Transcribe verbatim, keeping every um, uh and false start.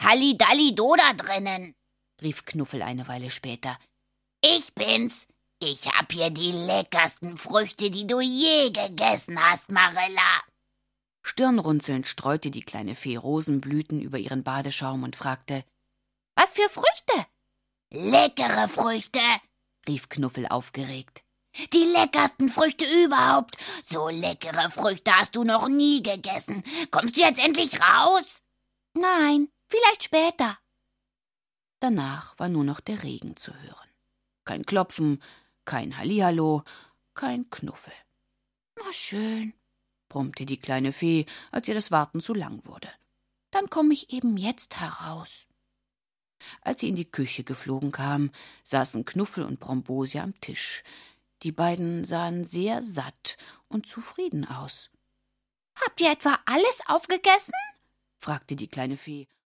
Halligallido da drinnen, rief Knuffel eine Weile später. Ich bin's. Ich hab hier die leckersten Früchte, die du je gegessen hast, Marilla. Stirnrunzelnd streute die kleine Fee Rosenblüten über ihren Badeschaum und fragte, »Was für Früchte?« »Leckere Früchte«, rief Knuffel aufgeregt. »Die leckersten Früchte überhaupt. So leckere Früchte hast du noch nie gegessen. Kommst du jetzt endlich raus?« »Nein, vielleicht später.« Danach war nur noch der Regen zu hören. Kein Klopfen, kein Hallihallo, kein Knuffel. »Na schön«, brummte die kleine Fee, als ihr das Warten zu lang wurde. »Dann komme ich eben jetzt heraus.« Als sie in die Küche geflogen kam, saßen Knuffel und Brombosia am Tisch. Die beiden sahen sehr satt und zufrieden aus. »Habt ihr etwa alles aufgegessen?« fragte die kleine Fee